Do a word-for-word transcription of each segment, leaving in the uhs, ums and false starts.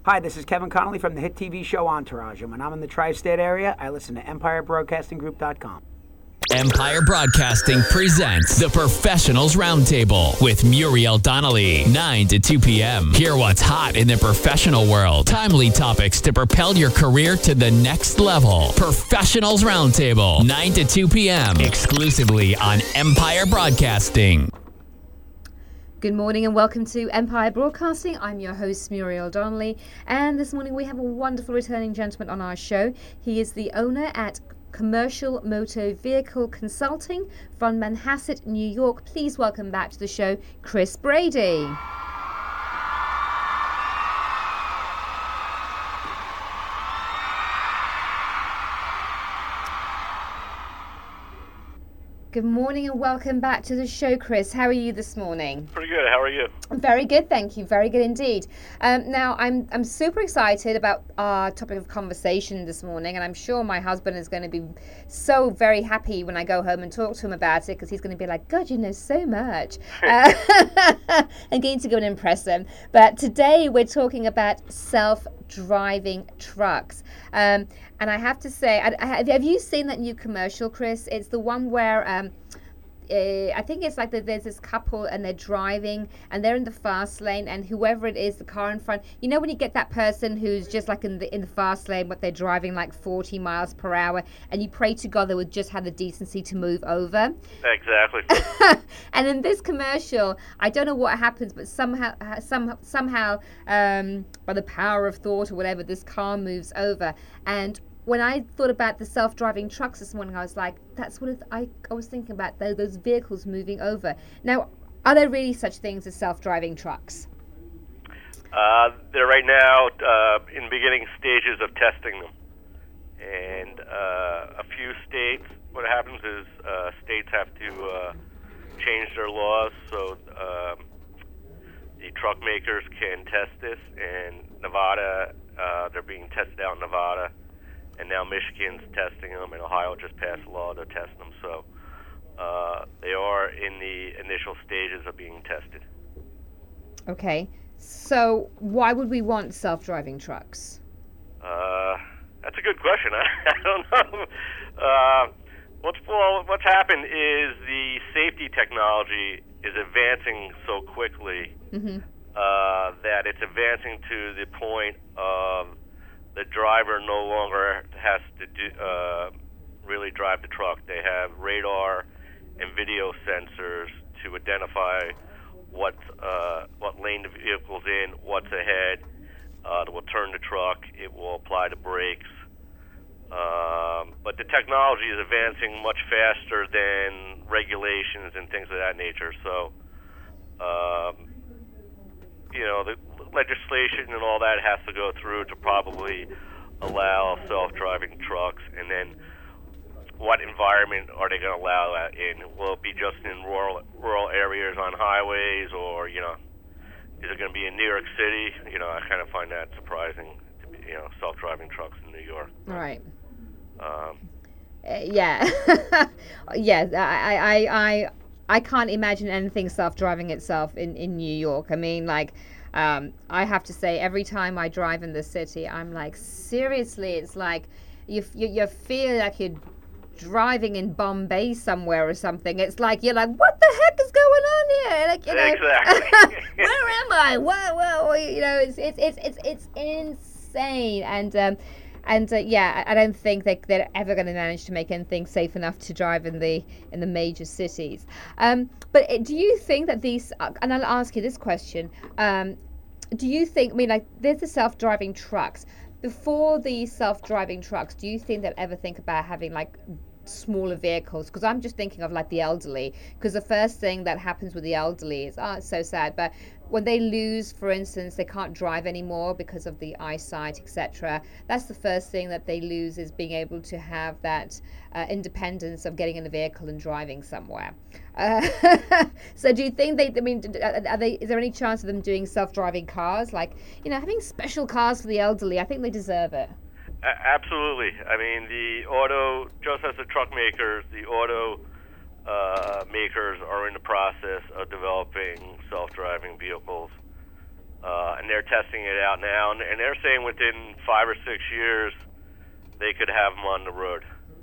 Hi, this is Kevin Connolly from the hit T V show Entourage, and when I'm in the tri-state area, I listen to Empire Broadcasting Group dot com. Empire Broadcasting presents the Professionals Roundtable with Muriel Donnelly, nine to two p.m. Hear what's hot in the professional world. Timely topics to propel your career to the next level. Professionals Roundtable, nine to two p.m. exclusively on Empire Broadcasting. Good morning and welcome to Empire Broadcasting. I'm your host, Muriel Donnelly, and this morning we have a wonderful returning gentleman on our show. He is the owner at Commercial Motor Vehicle Consulting from Manhasset, New York. Please welcome back to the show, Chris Brady. Good morning and welcome back to the show, Chris. How are you this morning? Pretty good. How are you? Very good, thank you. Very good indeed. Um, now, I'm I'm super excited about our topic of conversation this morning, and I'm sure my husband is going to be so very happy when I go home and talk to him about it, because he's going to be like, God, you know so much. uh, I'm going to go and impress him. But today we're talking about self-driving trucks. Um, and I have to say, I, I, have you seen that new commercial, Chris? It's the one where um, uh, I think it's like the, there's this couple and they're driving and they're in the fast lane, and whoever it is, the car in front, you know when you get that person who's just like in the in the fast lane, but they're driving like forty miles per hour, and you pray to God they would just have the decency to move over. Exactly. And in this commercial, I don't know what happens, but somehow, some, somehow, um, by the power of thought or whatever, this car moves over. And when I thought about the self-driving trucks this morning, I was like, that's what I, I was thinking about, those, those vehicles moving over. Now, are there really such things as self-driving trucks? Uh, they're right now uh, in beginning stages of testing them. And uh, a few states, what happens is uh, states have to uh, change their laws so um, the truck makers can test this. And Nevada, uh, they're being tested out in Nevada. And now Michigan's testing them, and Ohio just passed a law to test them. So uh, they are in the initial stages of being tested. Okay. So why would we want self-driving trucks? Uh, that's a good question. I, I don't know. Uh, what's, well, what's happened is the safety technology is advancing so quickly Mm-hmm. uh, that it's advancing to the point of the driver no longer has to do, uh, really drive the truck. They have radar and video sensors to identify what uh, what lane the vehicle's in, what's ahead. Uh, it will turn the truck. It will apply the brakes. Um, but the technology is advancing much faster than regulations and things of that nature. So, um, you know, the legislation and all that has to go through to probably allow self-driving trucks. And then what environment are they going to allow that in? Will it be just in rural rural areas on highways, or, you know, is it going to be in New York City? You know, I kind of find that surprising, to be, you know, self-driving trucks in New York. Right. Um, uh, yeah. yeah, I, I, I, I can't imagine anything self-driving itself in, in New York. I mean, like, Um, I have to say, every time I drive in the city, I'm like, seriously, it's like you, you you feel like you're driving in Bombay somewhere or something. It's like you're like, what the heck is going on here? Like, you know, Exactly. where am I? Whoa, whoa, you know, it's it's it's it's, it's insane. And um, and uh, yeah, I don't think they they're ever going to manage to make anything safe enough to drive in the in the major cities. Um, but do you think that these? Uh, and I'll ask you this question. Um, Do you think, I mean, like, there's the self-driving trucks. Before the self-driving trucks, do you think they'll ever think about having, like, smaller vehicles? Because I'm just thinking of, like, the elderly. Because the first thing that happens with the elderly is, oh, it's so sad. But when they lose, for instance, they can't drive anymore because of the eyesight, et cetera. That's the first thing that they lose, is being able to have that uh, independence of getting in a vehicle and driving somewhere. Uh, so do you think they, I mean, are they, is there any chance of them doing self-driving cars? Like, you know, having special cars for the elderly, I think they deserve it. A- absolutely. I mean, the auto, just as the truck makers, the auto uh, makers are in the process of developing self-driving vehicles. uh, and they're testing it out now, and, and they're saying within five or six years they could have them on the road.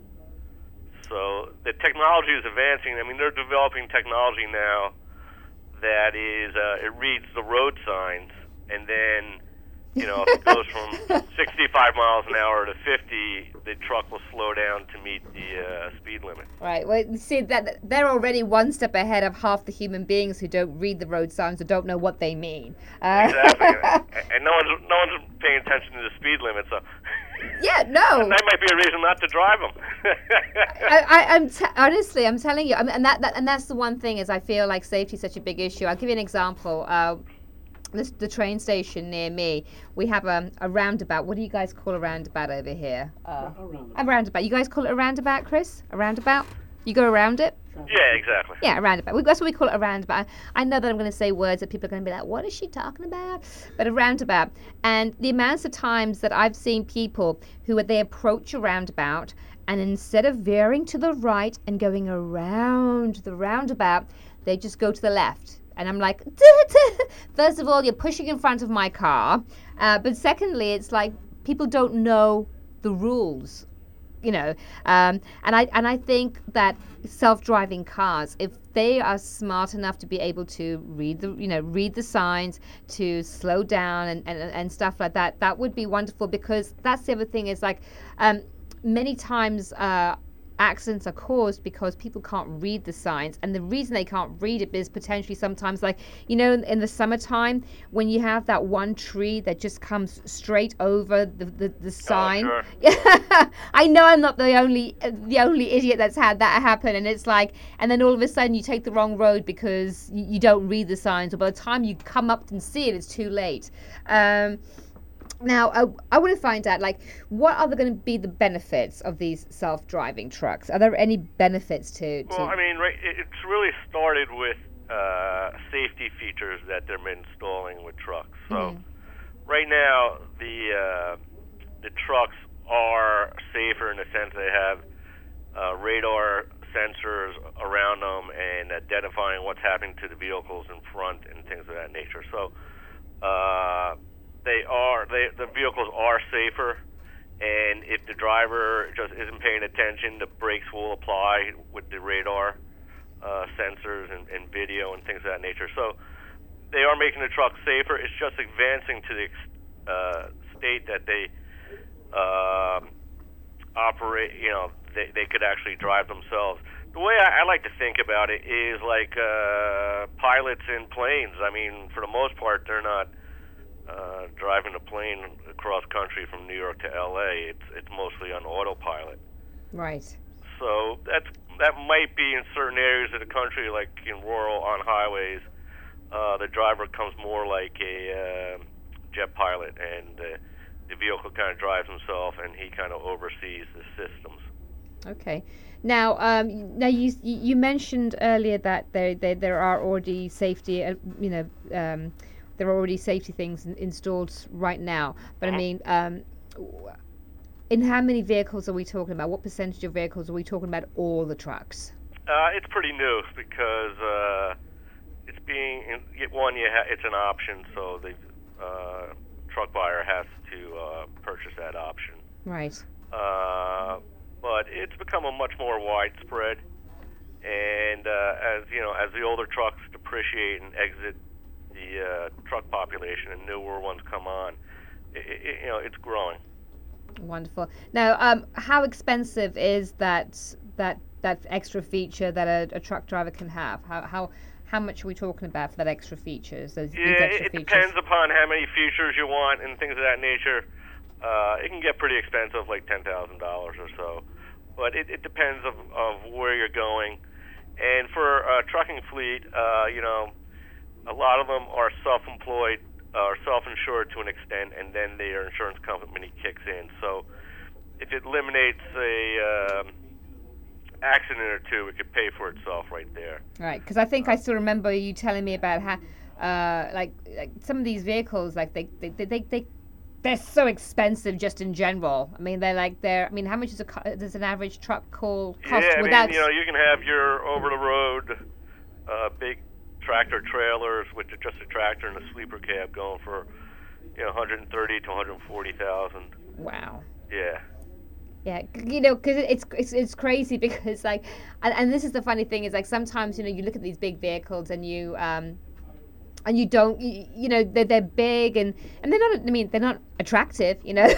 So the technology is advancing. I mean, they're developing technology now that is, uh, it reads the road signs, and then, you know, if it goes from sixty-five miles an hour to fifty, the truck will slow down to meet the uh, speed limit. Right. Well, you see, that they're already one step ahead of half the human beings who don't read the road signs or don't know what they mean. Uh, Exactly. and, and no one's no one's paying attention to the speed limit, so yeah, no. that might be a reason not to drive them. I, I, I'm t- honestly, I'm telling you, I mean, and that, that and that's the one thing is I feel like safety is such a big issue. I'll give you an example. Uh, this, the train station near me, we have a, a roundabout. What do you guys call a roundabout over here? Uh, A roundabout. a roundabout. You guys call it a roundabout, Chris? A roundabout? You go around it? Yeah, exactly. Yeah, a roundabout. We- That's what we call it, a roundabout. I know that I'm going to say words that people are going to be like, what is she talking about? But a roundabout. And the amounts of times that I've seen people who they approach a roundabout and instead of veering to the right and going around the roundabout, they just go to the left. And I'm like, first of all, you're pushing in front of my car. Uh, but secondly, it's like people don't know the rules. You know, um, and I and I think that self-driving cars, if they are smart enough to be able to read the, you know, read the signs, to slow down and, and, and stuff like that, that would be wonderful, because that's the other thing is like, um, many times uh, accidents are caused because people can't read the signs, and the reason they can't read it is potentially sometimes, like, you know, in, in the summertime when you have that one tree that just comes straight over the the, the sign. Oh, sure. I know I'm not the only the only idiot that's had that happen, and it's like, and then all of a sudden you take the wrong road because you, you don't read the signs, or by the time you come up and see it, it's too late. Um, Now, I, I want to find out, like, what are going to be the benefits of these self-driving trucks? Are there any benefits to... to Well, I mean, right, it- it's really started with uh, safety features that they're installing with trucks. So Mhm. right now, the uh, the trucks are safer in the sense they have uh, radar sensors around them and identifying what's happening to the vehicles in front and things of that nature. So uh, they are they the vehicles are safer, and if the driver just isn't paying attention, the brakes will apply with the radar uh, sensors and, and video and things of that nature. So they are making the trucks safer. It's just advancing to the uh, state that they uh, operate. You know, they they could actually drive themselves. The way I, I like to think about it is like uh, pilots in planes. I mean, for the most part, they're not uh, driving a plane across country from New York to L A. It's it's mostly on autopilot. Right. So that's that might be in certain areas of the country, like in rural on highways. Uh, the driver comes more like a uh, jet pilot, and uh, the vehicle kind of drives himself, and he kind of oversees the systems. Okay. Now, um, now you you mentioned earlier that there there, there are already safety, uh, you know, um, there are already safety things in, installed right now. But I mean, um, in how many vehicles are we talking about? What percentage of vehicles are we talking about? All the trucks? Uh, it's pretty new because uh, it's being one. You ha- it's an option, so the uh, truck buyer has to uh, purchase that option. Right. Uh, but it's become a much more widespread, and uh, as you know, as the older trucks depreciate and exit the uh, truck population and newer ones come on, it, it, you know, it's growing. Wonderful. Now, um, how expensive is that that that extra feature that a, a truck driver can have? How how how much are we talking about for that extra features? Those, Yeah, these extra it features? depends upon how many features you want and things of that nature. Uh, it can get pretty expensive, like ten thousand dollars or so. But it, it depends of, of where you're going. And for a trucking fleet, uh, you know, a lot of them are self-employed or self-insured to an extent, and then their insurance company kicks in. So if it eliminates a um, accident or two, it could pay for itself right there. Right, because I think I still remember you telling me about how, uh, like, like some of these vehicles, like they they they, they, they they're so expensive just in general. I mean, they're like they're. I mean, how much does a co- does an average truck call cost Yeah, I without? mean, you know, you can have your over-the-road uh, big tractor trailers with just a tractor and a sleeper cab going for, you know, one hundred thirty to one hundred forty thousand. Wow. Yeah. Yeah, you know, because it's, it's it's crazy because like, and, and this is the funny thing is like sometimes you know you look at these big vehicles and you um, and you don't you, you know they're they're big and, and they're not I mean they're not attractive, you know,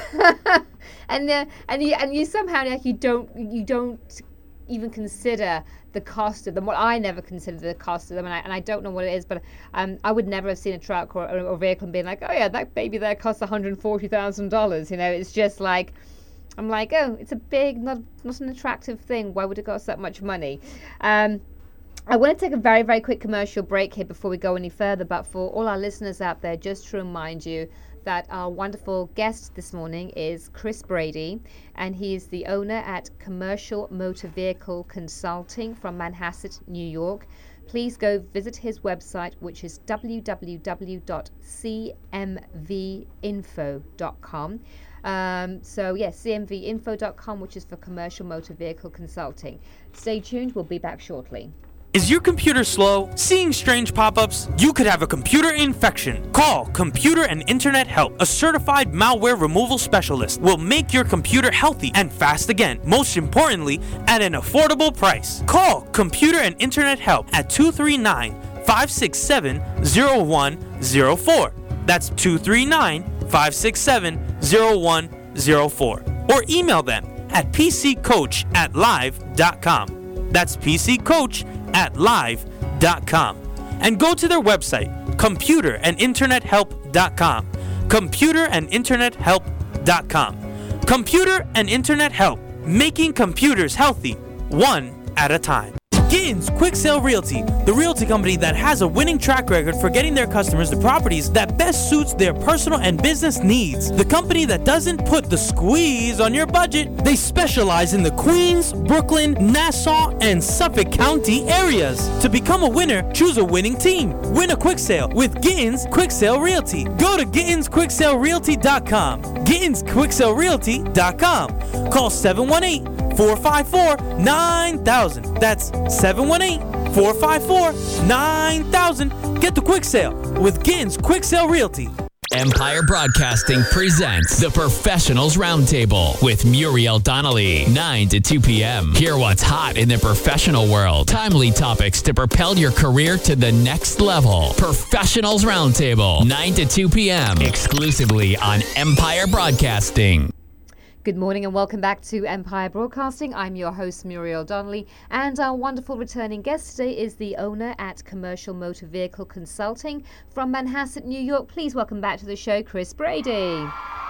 and uh, and you and you somehow like you don't you don't even consider the cost of them. Well, I never considered the cost of them, and I, and I don't know what it is, but um, I would never have seen a truck or, or, or vehicle and been like, oh yeah, that baby there costs one hundred forty thousand dollars. You know, it's just like. I'm like, oh, it's a big, not not an attractive thing. Why would it cost that much money? Um, I want to take a very, very quick commercial break here before we go any further. But for all our listeners out there, just to remind you that our wonderful guest this morning is Chris Brady, and he is the owner at Commercial Motor Vehicle Consulting from Manhasset, New York. Please go visit his website, which is w w w dot c m v info dot com. Um, so yes, c m v info dot com, which is for Commercial Motor Vehicle Consulting. Stay tuned, we'll be back shortly. Is your computer slow? Seeing strange pop-ups? You could have a computer infection. Call Computer and Internet Help. A certified malware removal specialist will make your computer healthy and fast again. Most importantly, at an affordable price. Call Computer and Internet Help at two three nine, five six seven, zero one zero four. That's two three nine, five six seven, zero one zero four. Or email them at p c coach at live dot com. That's pccoach at live dot com. And go to their website, computer and internet help dot com. computer and internet help dot com. Computer and Internet Help, making computers healthy, one at a time. Gittins Quick Sale Realty, the realty company that has a winning track record for getting their customers the properties that best suits their personal and business needs. The company that doesn't put the squeeze on your budget. They specialize in the Queens, Brooklyn, Nassau, and Suffolk County areas. To become a winner, choose a winning team. Win a quick sale with Gittins Quick Sale Realty. Go to gittins quick sale realty dot com. gittins quick sale realty dot com. Call seven one eight, four five four, nine thousand. That's seven one eight, four five four, nine thousand. Get the quick sale with Gittins Quick Sale Realty. Empire Broadcasting presents the Professionals Roundtable with Muriel Donnelly, nine to two p.m. Hear what's hot in the professional world. Timely topics to propel your career to the next level. Professionals Roundtable, nine to two p.m. exclusively on Empire Broadcasting. Good morning and welcome back to Empire Broadcasting. I'm your host, Muriel Donnelly, and our wonderful returning guest today is the owner at Commercial Motor Vehicle Consulting from Manhasset, New York. Please welcome back to the show, Chris Brady.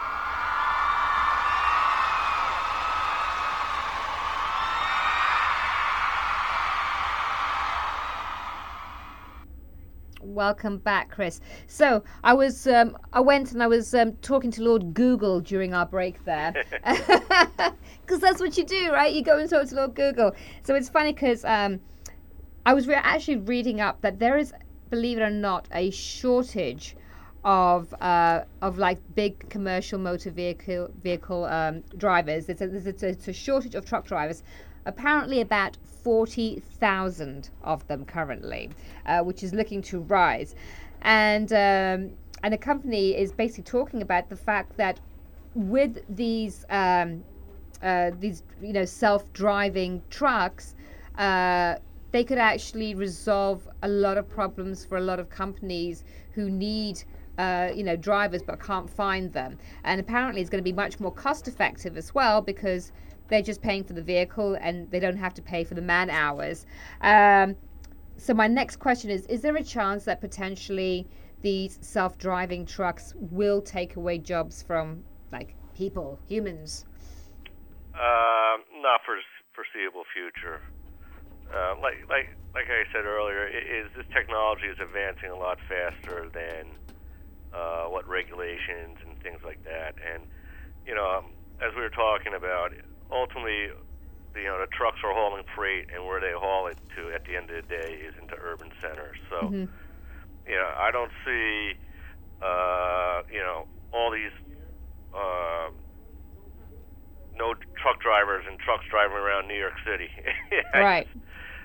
Welcome back, Chris. So I was, um, I went and I was um, talking to Lord Google during our break there, because that's what you do, right? You go and talk to Lord Google. So it's funny because um, I was re- actually reading up that there is, believe it or not, a shortage of uh, of like big commercial motor vehicle vehicle um, drivers. It's a, it's a it's a shortage of truck drivers. Apparently about forty thousand of them currently, uh, which is looking to rise. And um, and the company is basically talking about the fact that with these um, uh, these you know self-driving trucks, uh, they could actually resolve a lot of problems for a lot of companies who need uh, you know drivers but can't find them. And apparently it's going to be much more cost effective as well, because they're just paying for the vehicle and they don't have to pay for the man hours. Um, so my next question is, is there a chance that potentially these self-driving trucks will take away jobs from like people, humans? Uh, not for foreseeable future. Uh, like like like I said earlier, it is this technology is advancing a lot faster than uh, what regulations and things like that. And you know, um, as we were talking about, ultimately, you know, the trucks are hauling freight, and where they haul it to at the end of the day is into urban centers. So, Mm-hmm. you know, I don't see, uh, you know, all these uh, no truck drivers and trucks driving around New York City. Right.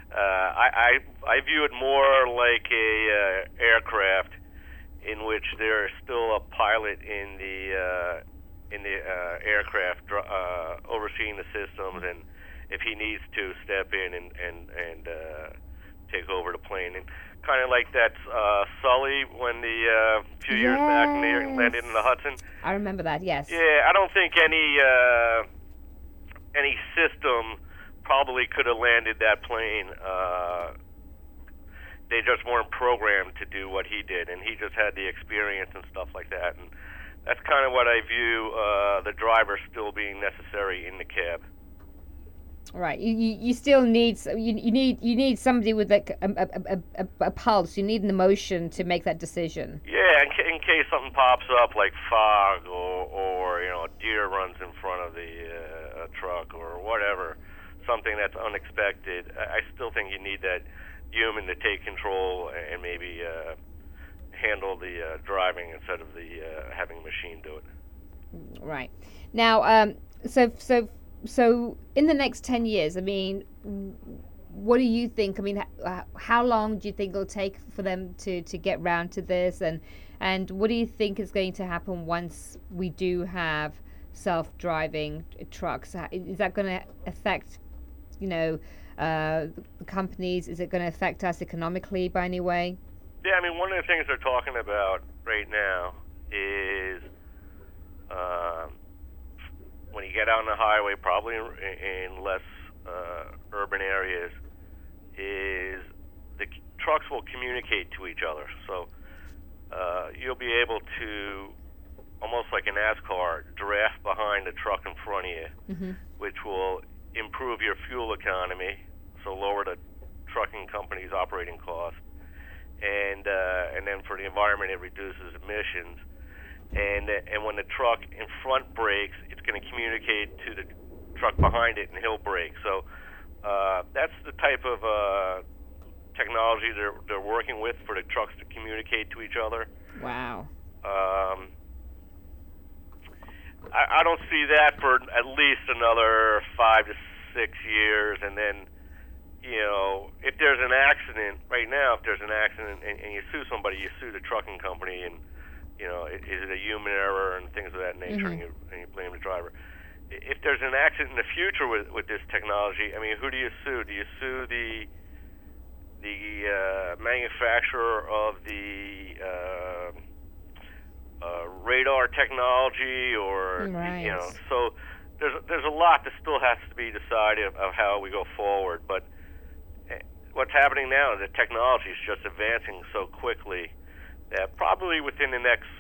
uh, I, I I view it more like a uh, aircraft in which there is still a pilot in the uh, in the uh, aircraft uh, overseeing the systems, and if he needs to, step in and and and uh, take over the plane. And kind of like that uh, Sully when the uh, few years yes. back when they landed in the Hudson. I remember that. Yes. Yeah, I don't think any uh, any system probably could have landed that plane. Uh, they just weren't programmed to do what he did, and he just had the experience and stuff like that. And that's kind of what I view uh, the driver still being necessary in the cab. Right. You, you, you still need you, you need you need somebody with like a, a, a, a pulse. You need an emotion to make that decision. Yeah, in, ca- in case something pops up like fog or, or you know a deer runs in front of the uh, truck or whatever, something that's unexpected. I, I still think you need that human to take control and maybe uh, handle the uh, driving instead of the uh, having a machine do it. Right. Now, um, so so. So, in the next ten years, I mean, what do you think? I mean, how long do you think it'll take for them to, to get round to this? And and what do you think is going to happen once we do have self-driving trucks? Is that going to affect, you know, uh, the companies? Is it going to affect us economically by any way? Yeah, I mean, one of the things they're talking about right now is... Um, when you get out on the highway, probably in, in less uh, urban areas, is the c- trucks will communicate to each other. So uh, you'll be able to, almost like a NASCAR, draft behind the truck in front of you, mm-hmm. which will improve your fuel economy, so lower the trucking company's operating costs. And, uh, and then for the environment, it reduces emissions. And and when the truck in front brakes, it's going to communicate to the truck behind it, and he'll brake. So uh, that's the type of uh, technology they're they're working with for the trucks to communicate to each other. Wow. Um, I, I don't see that for at least another five to six years, and then you know if there's an accident right now, if there's an accident and, and you sue somebody, you sue the trucking company and. You know, is it a human error and things of that nature, mm-hmm. and, you, and you blame the driver. If there's an accident in the future with, with this technology, I mean, who do you sue? Do you sue the the uh, manufacturer of the uh, uh, radar technology, or right. you know? So there's there's a lot that still has to be decided of, of how we go forward. But what's happening now is the technology is just advancing so quickly. That probably within the next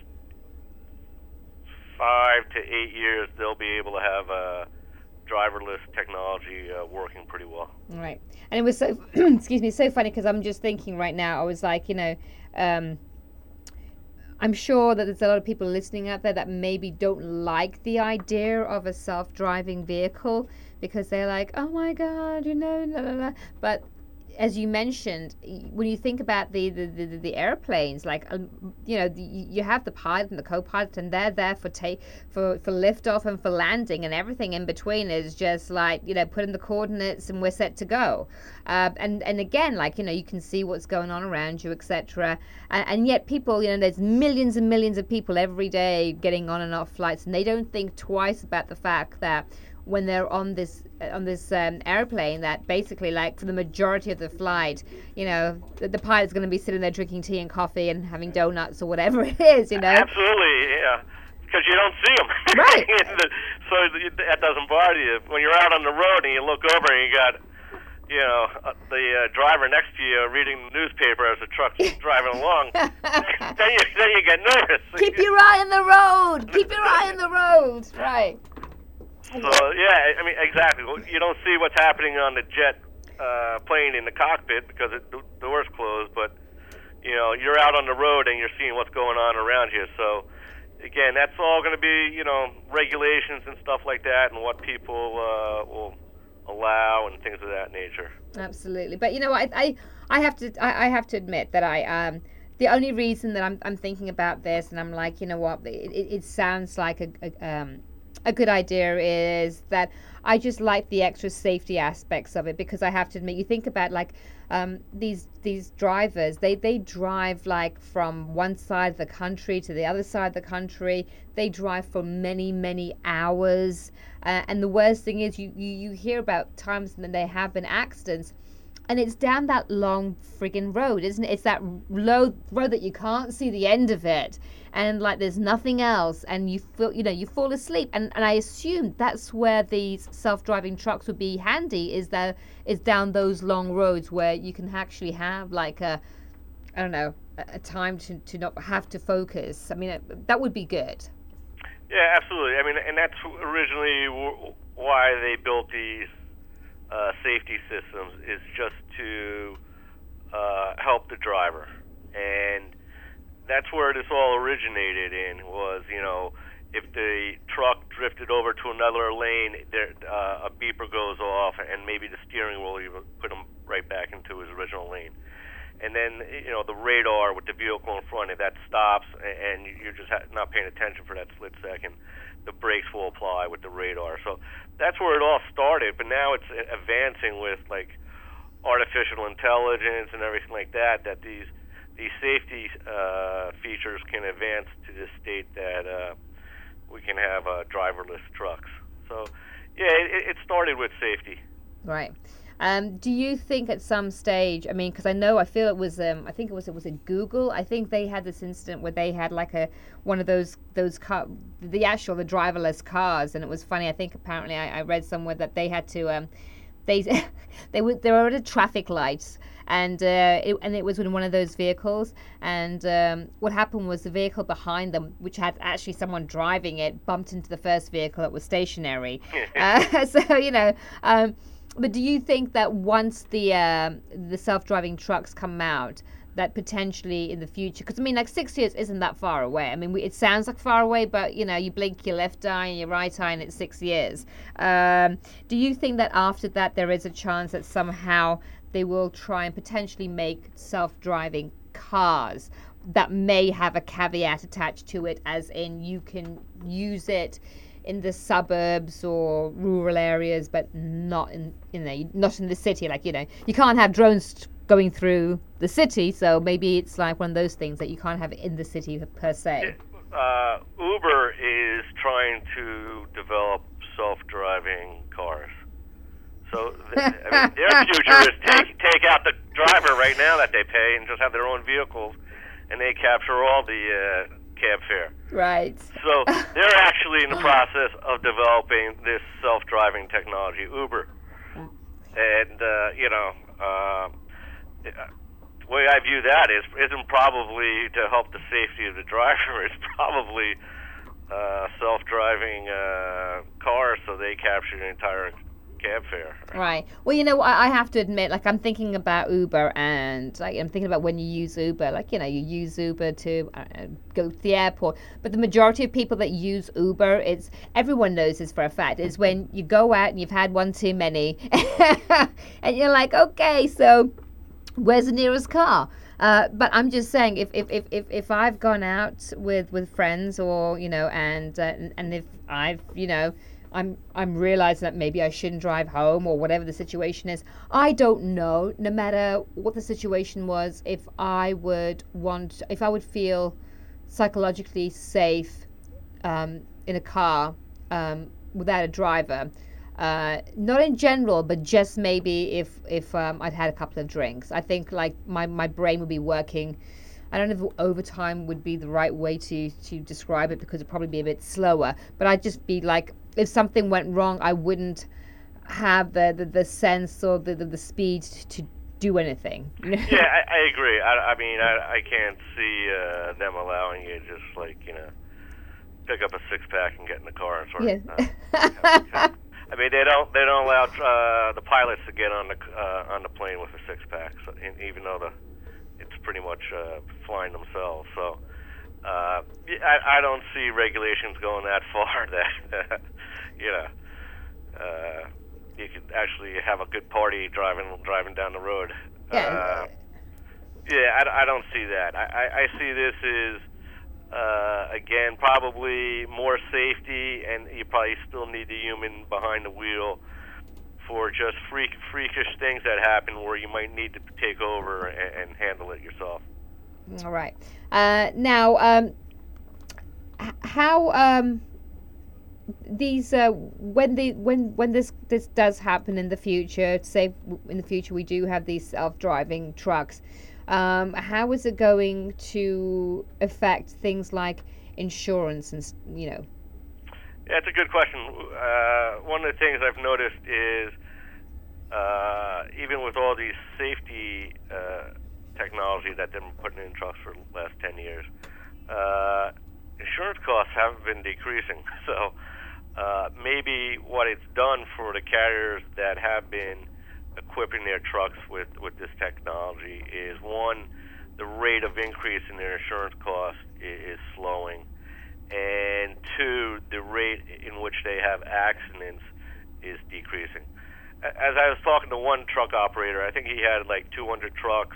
five to eight years, they'll be able to have uh, driverless technology uh, working pretty well. Right. And it was so, excuse me, so funny because I'm just thinking right now, I was like, you know, um, I'm sure that there's a lot of people listening out there that maybe don't like the idea of a self-driving vehicle because they're like, oh my God, you know, la la la. But as you mentioned, when you think about the the, the, the airplanes, like um, you know, the, you have the pilot and the co-pilot, and they're there for take for for liftoff and for landing, and everything in between is just like, you know, put in the coordinates and we're set to go. Uh, and and again, like, you know, you can see what's going on around you, et cetera. And, and yet, people, you know, there's millions and millions of people every day getting on and off flights, and they don't think twice about the fact that when they're on this on this um, airplane, that basically, like, for the majority of the flight, you know, the, the pilot's going to be sitting there drinking tea and coffee and having donuts or whatever it is, you know. Absolutely, yeah, because you don't see them. Right. So that doesn't bother you. When you're out on the road and you look over and you got, you know, uh, the uh, driver next to you reading the newspaper as the truck's driving along, then you then you get nervous. Keep your eye on the road. Keep your eye on the road. Right. So, yeah, I mean, exactly. You don't see what's happening on the jet uh, plane in the cockpit because it, the door's closed, but, you know, you're out on the road and you're seeing what's going on around you. So, again, that's all going to be, you know, regulations and stuff like that and what people uh, will allow and things of that nature. Absolutely. But, you know, I I, I have to I, I have to admit that I um the only reason that I'm I'm thinking about this and I'm like, you know what, it, it, it sounds like a, a um a good idea is that I just like the extra safety aspects of it, because I have to admit, you think about like um, these these drivers, they, they drive like from one side of the country to the other side of the country. They drive for many, many hours. Uh, and the worst thing is you, you, you hear about times when there have been accidents, and it's down that long friggin' road, isn't it? It's that low road that you can't see the end of it, and like there's nothing else, and you feel, you know, you fall asleep. And, and I assume that's where these self-driving trucks would be handy, is that is down those long roads where you can actually have like a, I don't know, a, a time to, to not have to focus. I mean, it, that would be good. Yeah, absolutely. I mean, and that's originally w- why they built these Uh, safety systems, is just to uh, help the driver. And that's where this all originated in, was, you know, if the truck drifted over to another lane, there, uh, a beeper goes off, and maybe the steering wheel even put him right back into his original lane. And then, you know, the radar with the vehicle in front of it, that stops, and you're just not paying attention for that split second. The brakes will apply with the radar. So that's where it all started, but now it's advancing with like artificial intelligence and everything like that, that these these safety uh, features can advance to the state that uh, we can have uh, driverless trucks. So yeah, it, it started with safety. Right. Um, do you think at some stage, I mean, because I know, I feel it was, um, I think it was, it was it Google. I think they had this incident where they had like a one of those those car, the actual the driverless cars, and it was funny. I think apparently I, I read somewhere that they had to, um, they they were they were at a traffic lights, and uh, it, and it was in one of those vehicles, and um, what happened was the vehicle behind them, which had actually someone driving it, bumped into the first vehicle that was stationary. uh, so you know. Um, But do you think that once the uh, the self-driving trucks come out, that potentially in the future, because I mean, like six years isn't that far away. I mean, we, it sounds like far away, but you know, you blink your left eye and your right eye, and it's six years. Um, do you think that after that there is a chance that somehow they will try and potentially make self-driving cars that may have a caveat attached to it, as in you can use it in the suburbs or rural areas, but not in, you know, not in the city. Like, you know, you can't have drones going through the city, so maybe it's like one of those things that you can't have in the city per se. Uh, Uber is trying to develop self-driving cars. So th- I mean, their future is take take out the driver right now that they pay and just have their own vehicles, and they capture all the uh, cab fare. Right. So they're actually in the process of developing this self-driving technology, Uber. And, uh, you know, uh, the way I view that is, isn't probably to help the safety of the driver. It's probably uh, self-driving uh, cars so they capture the entire cab fare. Right. Well, you know, I, I have to admit, like, I'm thinking about Uber, and like, I'm thinking about when you use Uber, like, you know, you use Uber to uh, go to the airport. But the majority of people that use Uber, it's, everyone knows this for a fact, is when you go out and you've had one too many, and you're like, okay, so where's the nearest car? Uh, but I'm just saying, if if, if, if if I've gone out with, with friends, or, you know, and uh, and if I've, you know, I'm I'm realizing that maybe I shouldn't drive home, or whatever the situation is. I don't know, no matter what the situation was, if I would want, if I would feel psychologically safe um, in a car um, without a driver. Uh, not in general, but just maybe if if um, I'd had a couple of drinks. I think like my, my brain would be working. I don't know if overtime would be the right way to, to describe it, because it'd probably be a bit slower. But I'd just be like, if something went wrong, I wouldn't have the, the, the sense or the, the, the speed to do anything. Yeah, I, I agree. I, I mean, I, I can't see uh, them allowing you just like, you know, pick up a six pack and get in the car and sort of. Yeah. Uh, I mean, they don't they don't allow uh, the pilots to get on the uh, on the plane with a six pack, so, even though the it's pretty much uh, flying themselves. So uh, I, I don't see regulations going that far that you know uh, you could actually have a good party driving driving down the road. Yeah. Uh, yeah, I, I don't see that. I, I, I see this as Uh, again, probably more safety, and you probably still need the human behind the wheel for just freak, freakish things that happen where you might need to take over and, and handle it yourself. All right. Uh, now, um, h- how um, these uh, when the when when this this does happen in the future, say in the future we do have these self-driving trucks. Um, how is it going to affect things like insurance and, you know? Yeah, it's a good question. Uh, one of the things I've noticed is uh, even with all these safety uh, technology that they've been putting in trucks for the last ten years, uh, insurance costs haven't been decreasing. So uh, maybe what it's done for the carriers that have been equipping their trucks with, with this technology is, one, the rate of increase in their insurance costs is, is slowing, and two, the rate in which they have accidents is decreasing. As I was talking to one truck operator, I think he had like two hundred trucks.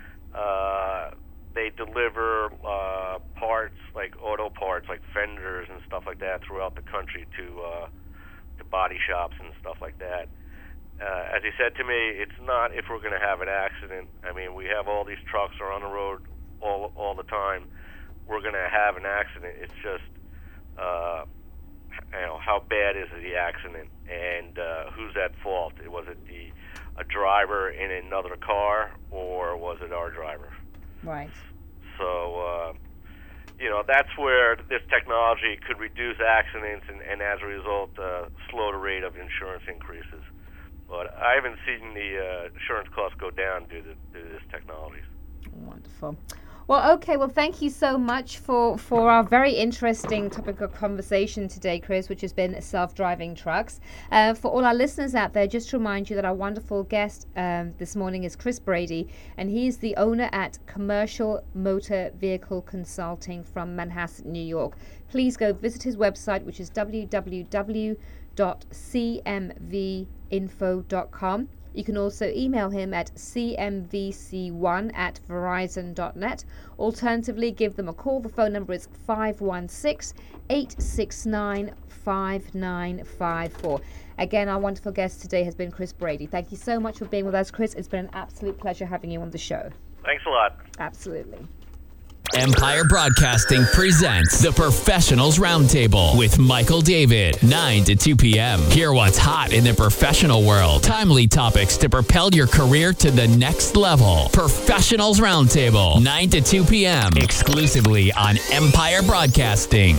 Uh, they deliver uh, parts, like auto parts, like fenders and stuff like that, throughout the country to uh, to body shops and stuff like that. Uh, as he said to me, it's not if we're going to have an accident. I mean, we have all these trucks are on the road all all the time. We're going to have an accident. It's just, uh, you know, how bad is the accident, and uh, who's at fault? Was it the a driver in another car, or was it our driver? Right. So, uh, you know, that's where this technology could reduce accidents and, and as a result, uh, slow the rate of insurance increases. But I haven't seen the uh, insurance costs go down due to, due to this technology. Wonderful. Well, okay. Well, thank you so much for, for our very interesting topic of conversation today, Chris, which has been self-driving trucks. Uh, for all our listeners out there, just to remind you that our wonderful guest um, this morning is Chris Brady, and he is the owner at Commercial Motor Vehicle Consulting from Manhasset, New York. Please go visit his website, which is w w w dot c m v info dot com. You can also email him at c m v c one at verizon dot net. Alternatively, give them a call. The phone number is five one six, eight six nine, five nine five four. Again, our wonderful guest today has been Chris Brady. Thank you so much for being with us, Chris. It's been an absolute pleasure having you on the show. Thanks a lot. Absolutely. Empire Broadcasting presents the Professionals Roundtable with Michael David, nine to two p.m. Hear what's hot in the professional world. Timely topics to propel your career to the next level. Professionals Roundtable, nine to two p.m. exclusively on Empire Broadcasting.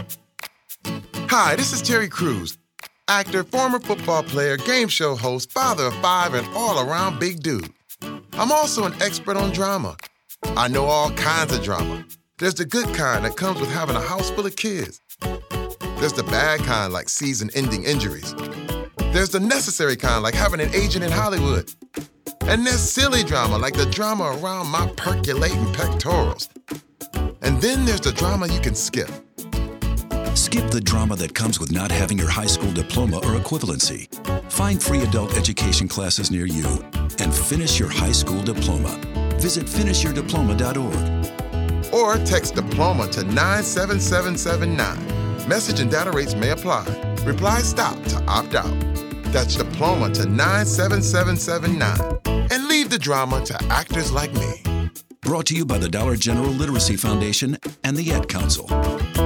Hi, this is Terry Crews, actor, former football player, game show host, father of five, and all-around big dude. I'm also an expert on drama. I know all kinds of drama. There's the good kind that comes with having a house full of kids. There's the bad kind, like season-ending injuries. There's the necessary kind, like having an agent in Hollywood. And there's silly drama, like the drama around my percolating pectorals. And then there's the drama you can skip. Skip the drama that comes with not having your high school diploma or equivalency. Find free adult education classes near you and finish your high school diploma. Visit finish your diploma dot org. Or text diploma to nine seven seven seven nine. Message and data rates may apply. Reply STOP to opt out. That's diploma to nine seven seven seven nine. And leave the drama to actors like me. Brought to you by the Dollar General Literacy Foundation and the Ad Council.